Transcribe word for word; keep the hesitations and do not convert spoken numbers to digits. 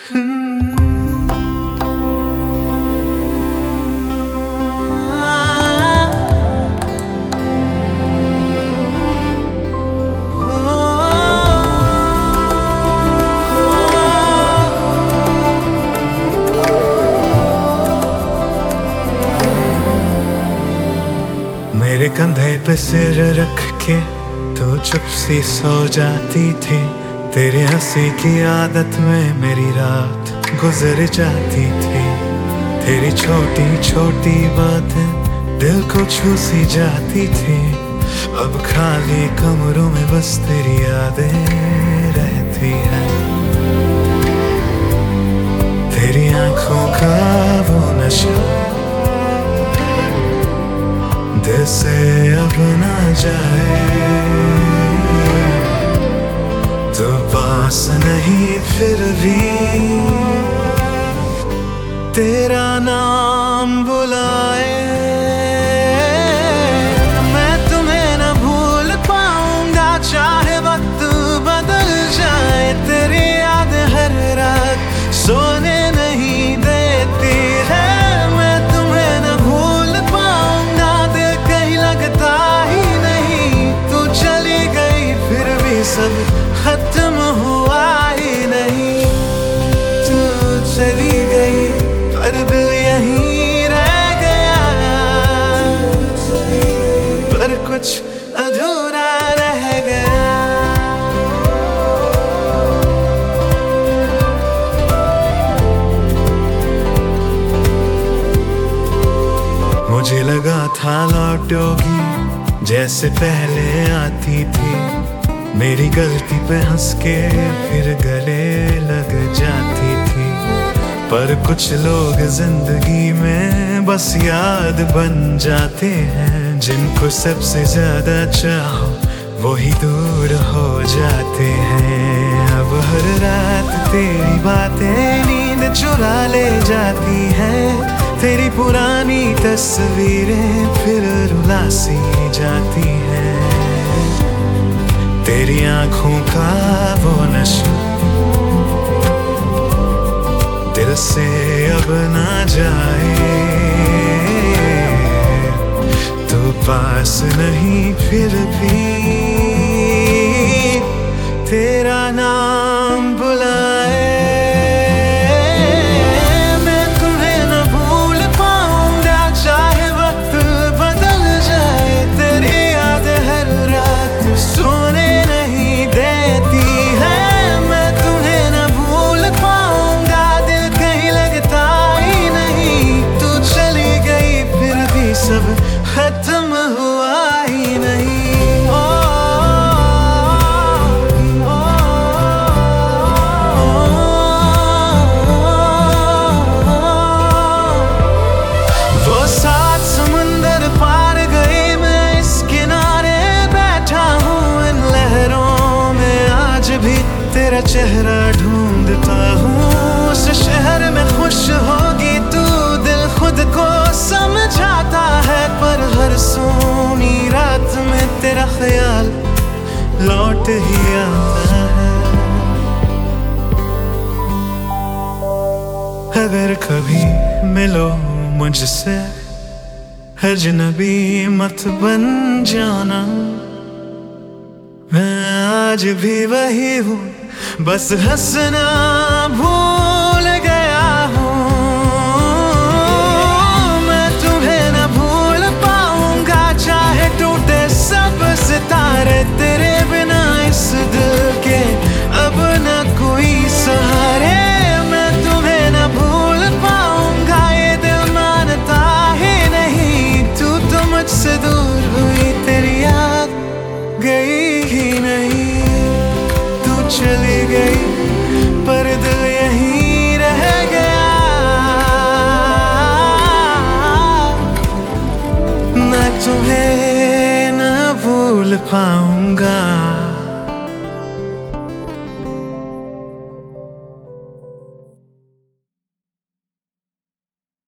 मेरे कंधे पे सिर रख के तो चुप सी सो जाती थी। तेरे हंसी की आदत में मेरी रात गुजर जाती थी। तेरी छोटी छोटी बातें दिल को छू सी जाती थी। अब खाली कमरों में बस तेरी यादें रहती हैं। तेरी आंखों का वो नशा दिल से अब ना जाए। तो पास नहीं फिर भी तेरा नाम बुलाए। मैं तुम्हें न भूल पाऊंगा चाहे वक्त बदल जाए। तेरी याद हर रात सोने नहीं देती है। मैं तुम्हें न भूल पाऊंगा दिल कहीं लगता ही नहीं। तू चली गई फिर भी सब खत्म हुआ ही नहीं। तू चली गई पर दिल यहीं रह गया। पर कुछ अधूरा रह गया। मुझे लगा था लौटोगी जैसे पहले आती थी। मेरी गलती पे हंस के फिर गले लग जाती थी। पर कुछ लोग जिंदगी में बस याद बन जाते हैं। जिनको सबसे ज्यादा चाहो वही दूर हो जाते हैं। अब हर रात तेरी बातें नींद चुरा ले जाती हैं। तेरी पुरानी तस्वीरें फिर रुला सी जाती हैं। तेरी आंखों का वो नशा दिल से अब ना जाए। तो पास नहीं फिर भी तेरा नाम बुलाए। मैं तुम्हें न भूल पाऊंगा चाहे वक्त बदल जाए। तेरी याद हर रात सोने नहीं देती है। मैं तुम्हें न भूल पाऊंगा दिल कहीं लगता ही नहीं। तू चली गई फिर भी सब खत्म हुआ ही नहीं। ओ, ओ, ओ, वो सात समुंदर पार गए मैं इस किनारे बैठा हूँ। इन लहरों में आज भी तेरा चेहरा ढूंढता हूँ। उस शहर में खुश होगी तू दिल खुद को समझाता है। पर हर सोनी रात में तेरा ख्याल लौट ही आता है। अगर कभी मिलो मुझसे अजनबी मत बन जाना। मैं आज भी वही हूँ बस हंसना भूल गया हूँ। मैं तुम्हें न भूल पाऊंगा चाहे टूटे सब सितारे। तेरे बिना इस दिल के अब न कोई सहारे। मैं तुम्हें न भूल पाऊंगा ये दिल मानता ही नहीं। तू तो मुझसे दूर हुई तेरी याद गई ही नहीं। तू चली गई पर दिल यहीं रह गया। मैं तुम्हें न भूल पाऊंगा।